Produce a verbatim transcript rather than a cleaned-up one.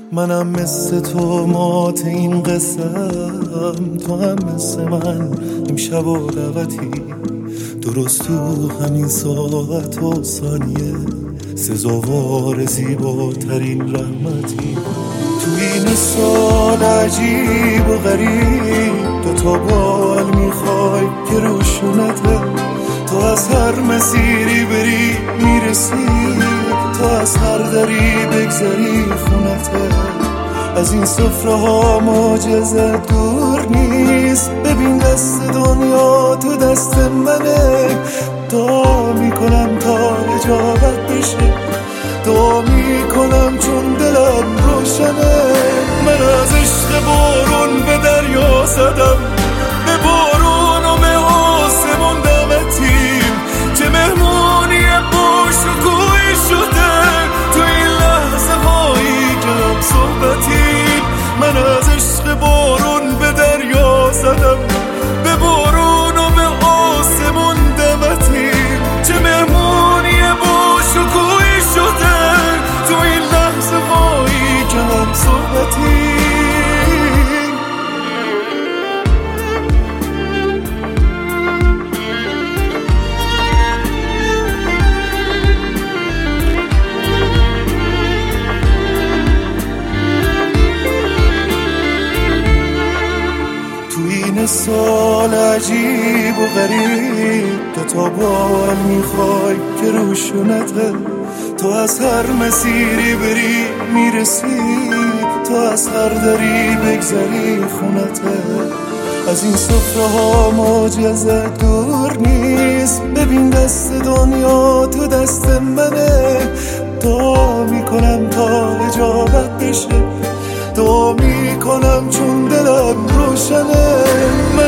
منم مثل تو مات این قسم، تو هم مثل من امشب و دعوتی، درست تو همین ساعت و ثانیه سزاوار زیباترین رحمتی. تو این سال عجیب و غریب دوتا بال میخوای که روشونته، تو از هر مسیری بری میرسی، تو از هر دری بگذری خونته. از این سفره ها معجزه دور نیست، ببین دست دنیا تو دست منه. دعا میکنم تا اجابت بشه، دعا میکنم چون دلم روشنه. من از عشق بارون به دریا زدم، به بارون و به آسمون دمتیم، چه مهمونی باش و کوی شده تو این لحظه هایی که هم صحبتیم. من از عشق بارون به دریا زدم، به بارون و به آسمون دمتیم، چه مهمونی باش و کوی شده تو این لحظه هایی که هم صحبتیم. این سال عجیب و غریب دوتا بال میخوای که روشونته، تو از هر مسیری بری میرسی، تو از هر دری بگذری خونته. از این سفره ها معجزه دور نیست، ببین دست دنیا تو دست منه. دعا میکنم تا اجابت بشه، دعا میکنم چون دلم روشنه.